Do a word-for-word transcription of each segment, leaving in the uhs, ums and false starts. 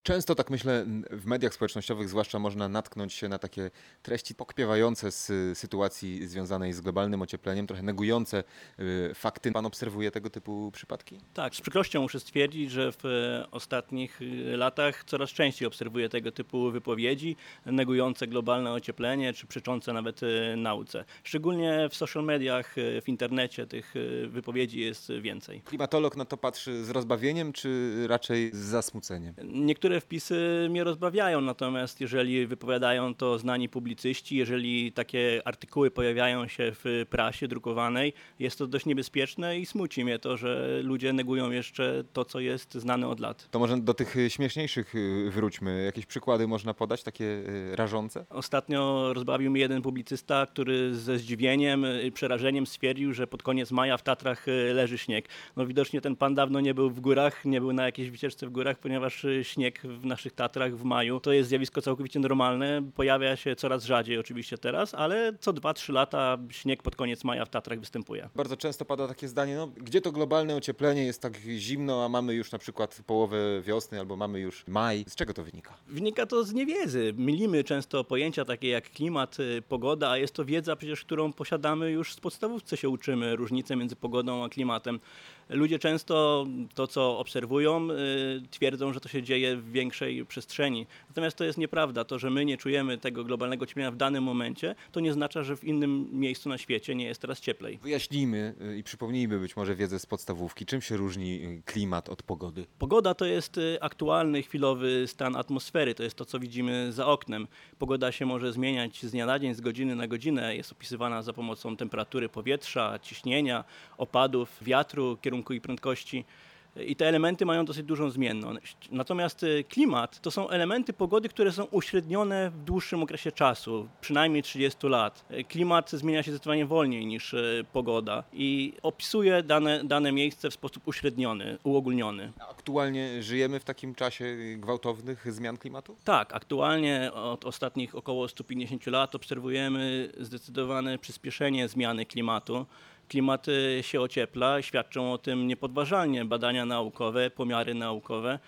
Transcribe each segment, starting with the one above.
Często tak myślę, w mediach społecznościowych zwłaszcza można natknąć się na takie treści pokpiewające z sytuacji związanej z globalnym ociepleniem, trochę negujące y, fakty. Pan obserwuje tego typu przypadki? Tak, z przykrością muszę stwierdzić, że w e, ostatnich e, latach coraz częściej obserwuję tego typu wypowiedzi negujące globalne ocieplenie czy przeczące nawet e, nauce. Szczególnie w social mediach, e, w internecie tych e, wypowiedzi jest więcej. Klimatolog na to patrzy z rozbawieniem, czy raczej z zasmuceniem? Niektóre wpisy mnie rozbawiają, natomiast jeżeli wypowiadają to znani publicyści, jeżeli takie artykuły pojawiają się w prasie drukowanej, jest to dość niebezpieczne i smuci mnie to, że ludzie negują jeszcze to, co jest znane od lat. To może do tych śmieszniejszych y, wróćmy. Jakieś przykłady można podać, takie y, rażące? Ostatnio rozbawił mnie jeden publicysta, który ze zdziwieniem i przerażeniem stwierdził, że pod koniec maja w Tatrach leży śnieg. No widocznie ten pan dawno nie był w górach, nie był na jakiejś wycieczce w górach, ponieważ śnieg w naszych Tatrach w maju to jest zjawisko całkowicie normalne. Pojawia się coraz rzadziej oczywiście teraz, ale co dwa trzy lata śnieg pod koniec maja w Tatrach występuje. Bardzo często pada takie zdanie, no gdzie to globalne ocieplenie, jest tak zimno, a mamy już na przykład połowę wiosny albo mamy już maj. Z czego to wynika? Wynika to z niewiedzy. Mylimy często pojęcia takie jak klimat, pogoda, a jest to wiedza przecież, którą posiadamy już w podstawówce się uczymy, różnice między pogodą a klimatem. Ludzie często to, co obserwują, twierdzą, że to się dzieje w większej przestrzeni. Natomiast to jest nieprawda. To, że my nie czujemy tego globalnego ocieplenia w danym momencie, to nie oznacza, że w innym miejscu na świecie nie jest teraz cieplej. Wyjaśnijmy i przypomnijmy być może wiedzę z podstawówki. Czym się różni klimat od pogody? Pogoda to jest aktualny, chwilowy stan atmosfery. To jest to, co widzimy za oknem. Pogoda się może zmieniać z dnia na dzień, z godziny na godzinę. Jest opisywana za pomocą temperatury powietrza, ciśnienia, opadów, wiatru, kierunku i prędkości. I te elementy mają dosyć dużą zmienność. Natomiast klimat to są elementy pogody, które są uśrednione w dłuższym okresie czasu, przynajmniej trzydzieści lat. Klimat zmienia się zdecydowanie wolniej niż pogoda i opisuje dane, dane miejsce w sposób uśredniony, uogólniony. Aktualnie żyjemy w takim czasie gwałtownych zmian klimatu? Tak, aktualnie od ostatnich około stu pięćdziesięciu lat obserwujemy zdecydowane przyspieszenie zmiany klimatu. Klimat się ociepla, świadczą o tym niepodważalnie badania naukowe, pomiary naukowe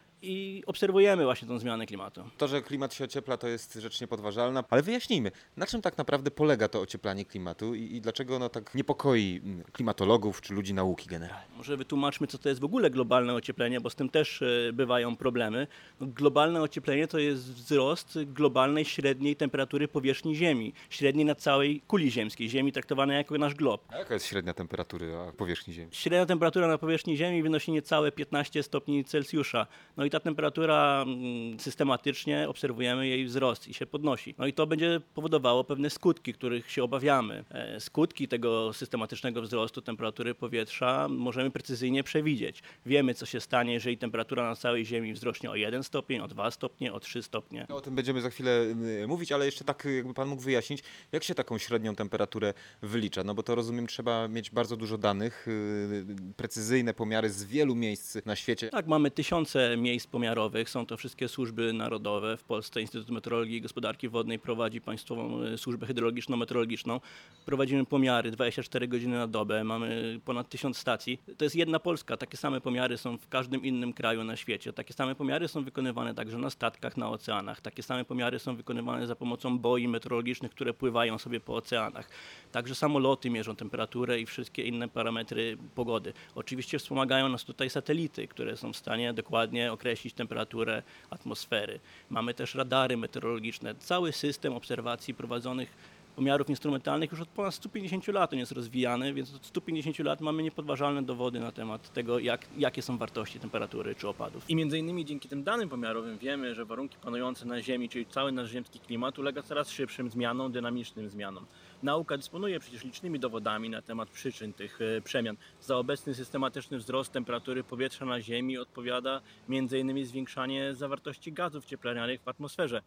i obserwujemy właśnie tę zmianę klimatu. To, że klimat się ociepla, to jest rzecz niepodważalna, ale wyjaśnijmy, na czym tak naprawdę polega to ocieplanie klimatu i, i dlaczego ono tak niepokoi klimatologów czy ludzi nauki generalnie? Może wytłumaczmy, co to jest w ogóle globalne ocieplenie, bo z tym też bywają problemy. No, globalne ocieplenie to jest wzrost globalnej średniej temperatury powierzchni Ziemi, średniej na całej kuli ziemskiej, Ziemi traktowanej jako nasz glob. A jaka jest średnia temperatury powierzchni Ziemi? Średnia temperatura na powierzchni Ziemi wynosi niecałe piętnaście stopni Celsjusza. No i ta temperatura systematycznie obserwujemy jej wzrost i się podnosi. No i to będzie powodowało pewne skutki, których się obawiamy. Skutki tego systematycznego wzrostu temperatury powietrza możemy precyzyjnie przewidzieć. Wiemy, co się stanie, jeżeli temperatura na całej Ziemi wzrośnie o jeden stopień, o dwa stopnie, o trzy stopnie. No, o tym będziemy za chwilę mówić, ale jeszcze tak jakby pan mógł wyjaśnić, jak się taką średnią temperaturę wylicza? No bo to rozumiem, trzeba mieć bardzo dużo danych, precyzyjne pomiary z wielu miejsc na świecie. Tak, mamy tysiące miejsc pomiarowych, są to wszystkie służby narodowe. W Polsce Instytut Meteorologii i Gospodarki Wodnej prowadzi Państwową Służbę Hydrologiczno-Meteorologiczną. Prowadzimy pomiary dwadzieścia cztery godziny na dobę, mamy ponad tysiąc stacji. To jest jedna Polska, takie same pomiary są w każdym innym kraju na świecie. Takie same pomiary są wykonywane także na statkach, na oceanach. Takie same pomiary są wykonywane za pomocą boi meteorologicznych, które pływają sobie po oceanach. Także samoloty mierzą temperaturę i wszystkie inne parametry pogody. Oczywiście wspomagają nas tutaj satelity, które są w stanie dokładnie określić temperaturę atmosfery. Mamy też radary meteorologiczne. Cały system obserwacji prowadzonych pomiarów instrumentalnych już od ponad stu pięćdziesięciu lat on jest rozwijany, więc od stu pięćdziesięciu lat mamy niepodważalne dowody na temat tego, jak, jakie są wartości temperatury czy opadów. I między innymi dzięki tym danym pomiarowym wiemy, że warunki panujące na Ziemi, czyli cały nasz ziemski klimat, ulega coraz szybszym zmianom, dynamicznym zmianom. Nauka dysponuje przecież licznymi dowodami na temat przyczyn tych przemian. Za obecny systematyczny wzrost temperatury powietrza na Ziemi odpowiada między innymi zwiększanie zawartości gazów cieplarnianych w atmosferze.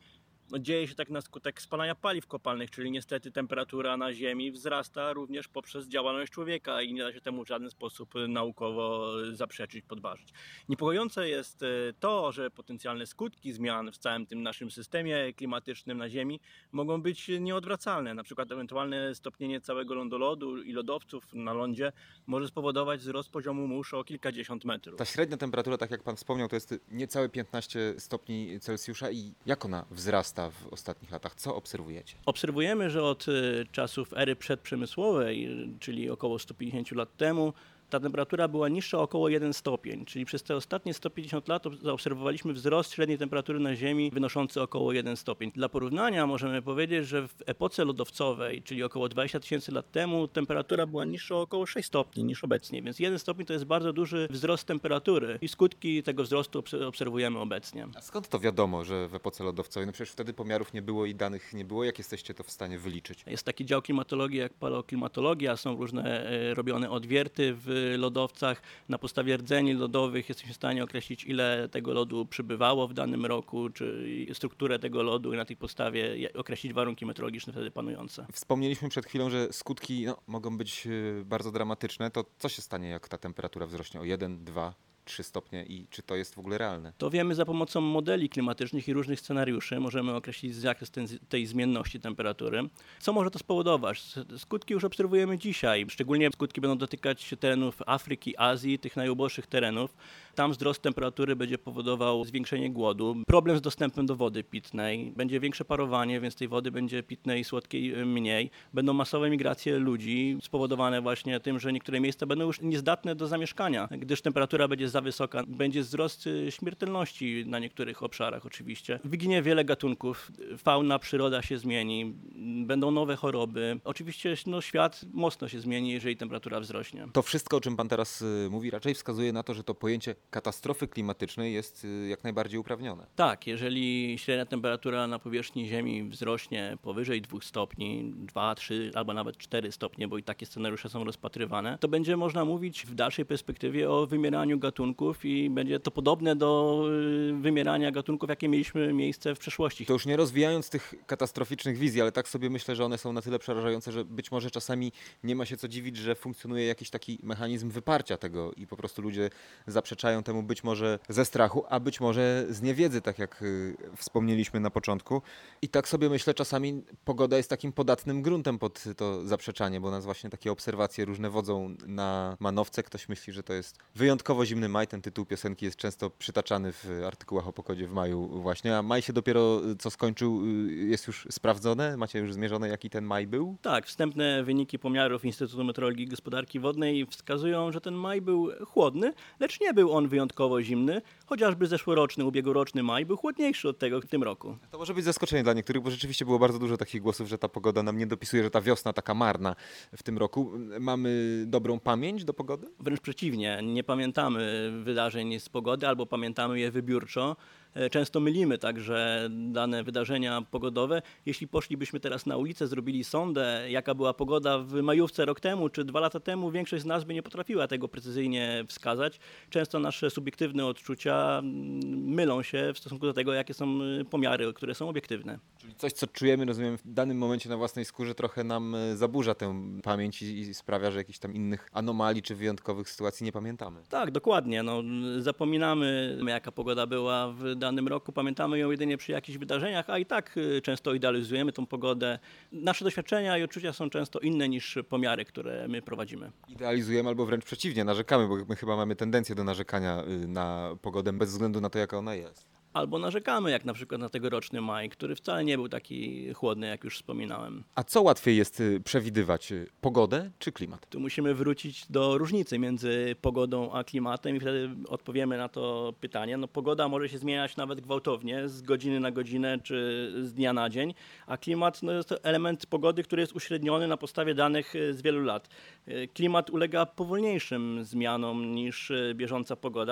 No, dzieje się tak na skutek spalania paliw kopalnych, czyli niestety temperatura na Ziemi wzrasta również poprzez działalność człowieka i nie da się temu w żaden sposób naukowo zaprzeczyć, podważyć. Niepokojące jest to, że potencjalne skutki zmian w całym tym naszym systemie klimatycznym na Ziemi mogą być nieodwracalne. Na przykład ewentualne stopnienie całego lądolodu i lodowców na lądzie może spowodować wzrost poziomu mórz o kilkadziesiąt metrów. Ta średnia temperatura, tak jak pan wspomniał, to jest niecałe piętnaście stopni Celsjusza i jak ona wzrasta w ostatnich latach? Co obserwujecie? Obserwujemy, że od czasów ery przedprzemysłowej, czyli około sto pięćdziesiąt lat temu, ta temperatura była niższa o około jeden stopień, czyli przez te ostatnie sto pięćdziesiąt lat zaobserwowaliśmy wzrost średniej temperatury na Ziemi wynoszący około jeden stopień. Dla porównania możemy powiedzieć, że w epoce lodowcowej, czyli około dwadzieścia tysięcy lat temu, temperatura była niższa o około sześć stopni niż obecnie, więc jeden stopień to jest bardzo duży wzrost temperatury i skutki tego wzrostu obserwujemy obecnie. A skąd to wiadomo, że w epoce lodowcowej? No przecież wtedy pomiarów nie było i danych nie było. Jak jesteście to w stanie wyliczyć? Jest taki dział klimatologii jak paleoklimatologia, są różne robione odwierty w lodowcach. Na podstawie rdzeni lodowych jesteśmy w stanie określić, ile tego lodu przybywało w danym roku, czy strukturę tego lodu i na tej podstawie określić warunki meteorologiczne wtedy panujące. Wspomnieliśmy przed chwilą, że skutki no, mogą być bardzo dramatyczne. To co się stanie, jak ta temperatura wzrośnie o jeden, dwa, trzy stopnie i czy to jest w ogóle realne? To wiemy za pomocą modeli klimatycznych i różnych scenariuszy. Możemy określić zakres ten, tej zmienności temperatury. Co może to spowodować? Skutki już obserwujemy dzisiaj. Szczególnie skutki będą dotykać terenów Afryki, Azji, tych najuboższych terenów. Tam wzrost temperatury będzie powodował zwiększenie głodu, problem z dostępem do wody pitnej, będzie większe parowanie, więc tej wody będzie pitnej i słodkiej mniej. Będą masowe migracje ludzi spowodowane właśnie tym, że niektóre miejsca będą już niezdatne do zamieszkania, gdyż temperatura będzie za wysoka. Będzie wzrost śmiertelności na niektórych obszarach oczywiście. Wyginie wiele gatunków, fauna, przyroda się zmieni, będą nowe choroby. Oczywiście no, świat mocno się zmieni, jeżeli temperatura wzrośnie. To wszystko, o czym pan teraz mówi, raczej wskazuje na to, że to pojęcie katastrofy klimatycznej jest jak najbardziej uprawnione. Tak, jeżeli średnia temperatura na powierzchni Ziemi wzrośnie powyżej dwóch stopni, dwa, trzy albo nawet cztery stopnie, bo i takie scenariusze są rozpatrywane, to będzie można mówić w dalszej perspektywie o wymieraniu gatunków i będzie to podobne do wymierania gatunków, jakie mieliśmy miejsce w przeszłości. To już nie rozwijając tych katastroficznych wizji, ale tak sobie myślę, że one są na tyle przerażające, że być może czasami nie ma się co dziwić, że funkcjonuje jakiś taki mechanizm wyparcia tego i po prostu ludzie zaprzeczają temu być może ze strachu, a być może z niewiedzy, tak jak y, wspomnieliśmy na początku. I tak sobie myślę, czasami pogoda jest takim podatnym gruntem pod to zaprzeczanie, bo nas właśnie takie obserwacje różne wodzą na manowce. Ktoś myśli, że to jest wyjątkowo zimny maj. Ten tytuł piosenki jest często przytaczany w artykułach o pogodzie w maju właśnie, a maj się dopiero co skończył, jest już sprawdzone? Macie już zmierzone, jaki ten maj był? Tak, wstępne wyniki pomiarów Instytutu Meteorologii i Gospodarki Wodnej wskazują, że ten maj był chłodny, lecz nie był on wyjątkowo zimny, chociażby zeszłoroczny, ubiegłoroczny maj był chłodniejszy od tego w tym roku. To może być zaskoczenie dla niektórych, bo rzeczywiście było bardzo dużo takich głosów, że ta pogoda nam nie dopisuje, że ta wiosna taka marna w tym roku. Mamy dobrą pamięć do pogody? Wręcz przeciwnie, nie pamiętamy wydarzeń z pogody albo pamiętamy je wybiórczo. Często mylimy także dane wydarzenia pogodowe. Jeśli poszlibyśmy teraz na ulicę, zrobili sondę, jaka była pogoda w majówce rok temu czy dwa lata temu, większość z nas by nie potrafiła tego precyzyjnie wskazać. Często nasze subiektywne odczucia mylą się w stosunku do tego, jakie są pomiary, które są obiektywne. Czyli coś, co czujemy, rozumiem, w danym momencie na własnej skórze trochę nam zaburza tę pamięć i, i sprawia, że jakichś tam innych anomalii czy wyjątkowych sytuacji nie pamiętamy. Tak, dokładnie. No, zapominamy, jaka pogoda była w danym roku, pamiętamy ją jedynie przy jakichś wydarzeniach, a i tak często idealizujemy tą pogodę. Nasze doświadczenia i odczucia są często inne niż pomiary, które my prowadzimy. Idealizujemy albo wręcz przeciwnie, narzekamy, bo my chyba mamy tendencję do narzekania na pogodę bez względu na to, jaka ona jest. Albo narzekamy, jak na przykład na tegoroczny maj, który wcale nie był taki chłodny, jak już wspominałem. A co łatwiej jest przewidywać, pogodę czy klimat? Tu musimy wrócić do różnicy między pogodą a klimatem i wtedy odpowiemy na to pytanie. No, pogoda może się zmieniać nawet gwałtownie, z godziny na godzinę czy z dnia na dzień, a klimat no, jest to element pogody, który jest uśredniony na podstawie danych z wielu lat. Klimat ulega powolniejszym zmianom niż bieżąca pogoda,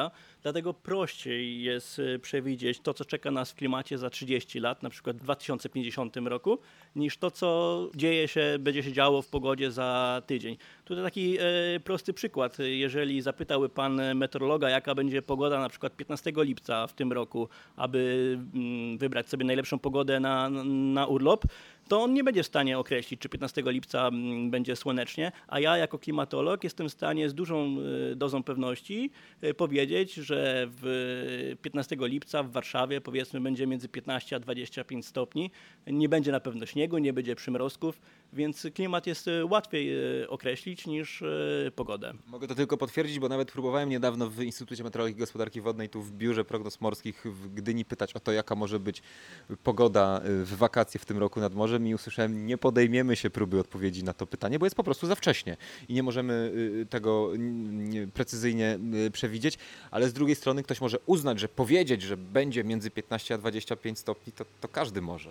Dlatego prościej jest y, przewidzieć to, co czeka nas w klimacie za trzydzieści lat, na przykład w dwa tysiące pięćdziesiątym roku, niż to, co dzieje się, będzie się działo w pogodzie za tydzień. Tutaj taki e, prosty przykład. Jeżeli zapytałby pan meteorologa, jaka będzie pogoda na przykład piętnastego lipca w tym roku, aby mm, wybrać sobie najlepszą pogodę na, na urlop, to on nie będzie w stanie określić, czy piętnastego lipca mm, będzie słonecznie, a ja jako klimatolog jestem w stanie z dużą y, dozą pewności y, powiedzieć, że w piętnastego lipca w Warszawie powiedzmy będzie między piętnaście a dwadzieścia pięć stopni. Nie będzie na pewno śniegu, nie będzie przymrozków, więc klimat jest y, łatwiej y, określić niż y, pogodę. Mogę to tylko potwierdzić, bo nawet próbowałem niedawno w Instytucie Meteorologii i Gospodarki Wodnej, tu w Biurze Prognoz Morskich w Gdyni pytać o to, jaka może być pogoda w wakacje w tym roku nad morzem i usłyszałem, nie podejmiemy się próby odpowiedzi na to pytanie, bo jest po prostu za wcześnie i nie możemy tego precyzyjnie przewidzieć, ale z drugiej strony ktoś może uznać, że powiedzieć, że będzie między piętnaście a dwadzieścia pięć stopni, to, to każdy może.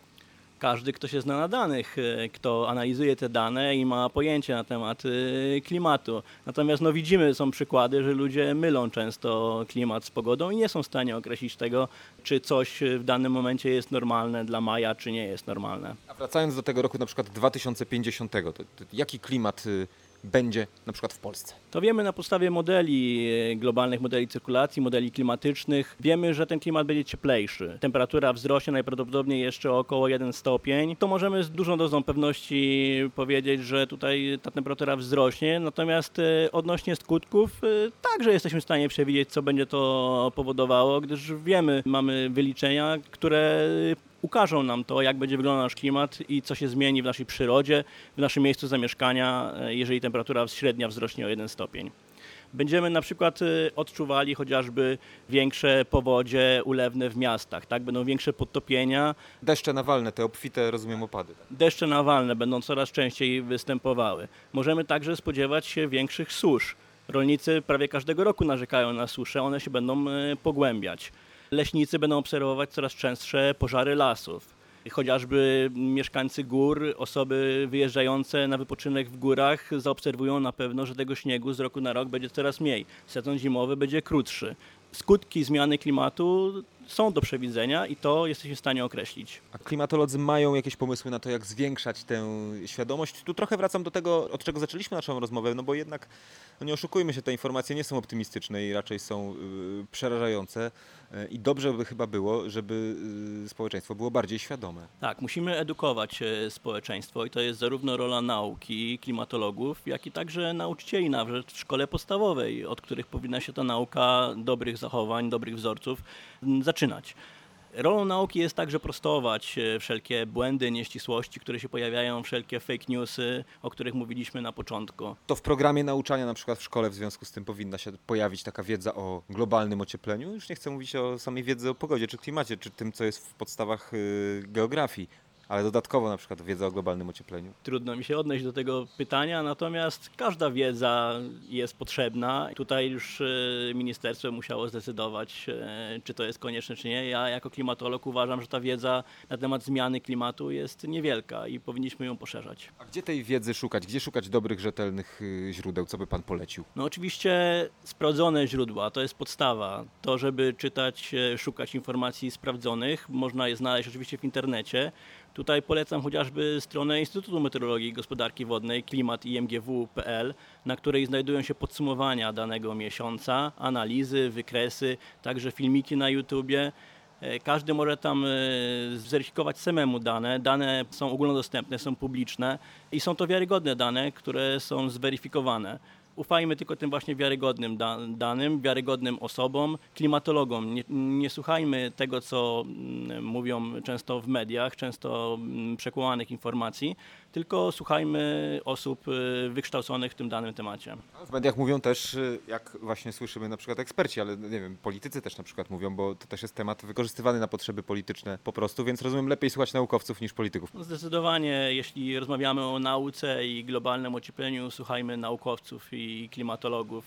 Każdy, kto się zna na danych, kto analizuje te dane i ma pojęcie na temat klimatu. Natomiast no, widzimy, są przykłady, że ludzie mylą często klimat z pogodą i nie są w stanie określić tego, czy coś w danym momencie jest normalne dla maja, czy nie jest normalne. A wracając do tego roku na przykład dwa tysiące pięćdziesiątego, to, to jaki klimat będzie na przykład w Polsce? To wiemy na podstawie modeli, globalnych modeli cyrkulacji, modeli klimatycznych. Wiemy, że ten klimat będzie cieplejszy. Temperatura wzrośnie najprawdopodobniej jeszcze o około jeden stopień. To możemy z dużą dozą pewności powiedzieć, że tutaj ta temperatura wzrośnie. Natomiast odnośnie skutków także jesteśmy w stanie przewidzieć, co będzie to powodowało, gdyż wiemy, mamy wyliczenia, które ukażą nam to, jak będzie wyglądał nasz klimat i co się zmieni w naszej przyrodzie, w naszym miejscu zamieszkania, jeżeli temperatura średnia wzrośnie o jeden stopień. Będziemy na przykład odczuwali chociażby większe powodzie ulewne w miastach, tak? Będą większe podtopienia. Deszcze nawalne, te obfite, rozumiem, opady. Tak? Deszcze nawalne będą coraz częściej występowały. Możemy także spodziewać się większych susz. Rolnicy prawie każdego roku narzekają na susze, one się będą pogłębiać. Leśnicy będą obserwować coraz częstsze pożary lasów. Chociażby mieszkańcy gór, osoby wyjeżdżające na wypoczynek w górach zaobserwują na pewno, że tego śniegu z roku na rok będzie coraz mniej. Sezon zimowy będzie krótszy. Skutki zmiany klimatu są do przewidzenia i to jesteśmy w stanie określić. A klimatolodzy mają jakieś pomysły na to, jak zwiększać tę świadomość? Tu trochę wracam do tego, od czego zaczęliśmy naszą rozmowę, no bo jednak, no nie oszukujmy się, te informacje nie są optymistyczne i raczej są y, przerażające y, i dobrze by chyba było, żeby y, społeczeństwo było bardziej świadome. Tak, musimy edukować y, społeczeństwo i to jest zarówno rola nauki, klimatologów, jak i także nauczycieli nawet w szkole podstawowej, od których powinna się ta nauka dobrych zachowań, dobrych wzorców zaczynać. Rolą nauki jest także prostować wszelkie błędy, nieścisłości, które się pojawiają, wszelkie fake newsy, o których mówiliśmy na początku. To w programie nauczania na przykład w szkole w związku z tym powinna się pojawić taka wiedza o globalnym ociepleniu. Już nie chcę mówić o samej wiedzy o pogodzie czy klimacie, czy tym, co jest w podstawach geografii. Ale dodatkowo na przykład wiedza o globalnym ociepleniu. Trudno mi się odnieść do tego pytania, natomiast każda wiedza jest potrzebna. Tutaj już ministerstwo musiało zdecydować, czy to jest konieczne, czy nie. Ja jako klimatolog uważam, że ta wiedza na temat zmiany klimatu jest niewielka i powinniśmy ją poszerzać. A gdzie tej wiedzy szukać? Gdzie szukać dobrych, rzetelnych źródeł? Co by pan polecił? No oczywiście sprawdzone źródła, to jest podstawa. To, żeby czytać, szukać informacji sprawdzonych, można je znaleźć oczywiście w internecie. Tutaj polecam chociażby stronę Instytutu Meteorologii i Gospodarki Wodnej klimat i m g w kropka p l, na której znajdują się podsumowania danego miesiąca, analizy, wykresy, także filmiki na YouTubie. Każdy może tam zweryfikować samemu dane. Dane są ogólnodostępne, są publiczne i są to wiarygodne dane, które są zweryfikowane. Ufajmy tylko tym właśnie wiarygodnym da- danym, wiarygodnym osobom, klimatologom. Nie, nie słuchajmy tego, co mm, mówią często w mediach, często mm, przekłamanych informacji, tylko słuchajmy osób y, wykształconych w tym danym temacie. W mediach mówią też, jak właśnie słyszymy na przykład eksperci, ale nie wiem, politycy też na przykład mówią, bo to też jest temat wykorzystywany na potrzeby polityczne po prostu, więc rozumiem, lepiej słuchać naukowców niż polityków. No zdecydowanie, jeśli rozmawiamy o nauce i globalnym ociepleniu, słuchajmy naukowców i klimatologów.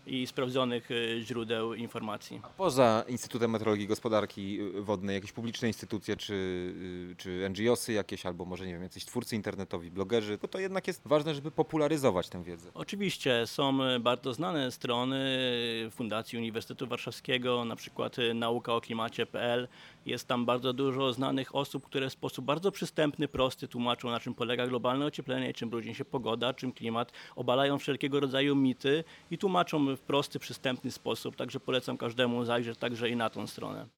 i sprawdzonych y, źródeł informacji. Poza Instytutem Meteorologii i Gospodarki Wodnej, jakieś publiczne instytucje, czy, y, czy N G O sy jakieś, albo może nie wiem, jacyś twórcy internetowi, blogerzy, bo to jednak jest ważne, żeby popularyzować tę wiedzę. Oczywiście są y, bardzo znane strony y, Fundacji Uniwersytetu Warszawskiego, na przykład y, nauka o klimacie kropka p l. Jest tam bardzo dużo znanych osób, które w sposób bardzo przystępny, prosty tłumaczą, na czym polega globalne ocieplenie, czym różni się pogoda, czym klimat, obalają wszelkiego rodzaju mity i tłumaczą w prosty, przystępny sposób. Także polecam każdemu zajrzeć także i na tą stronę.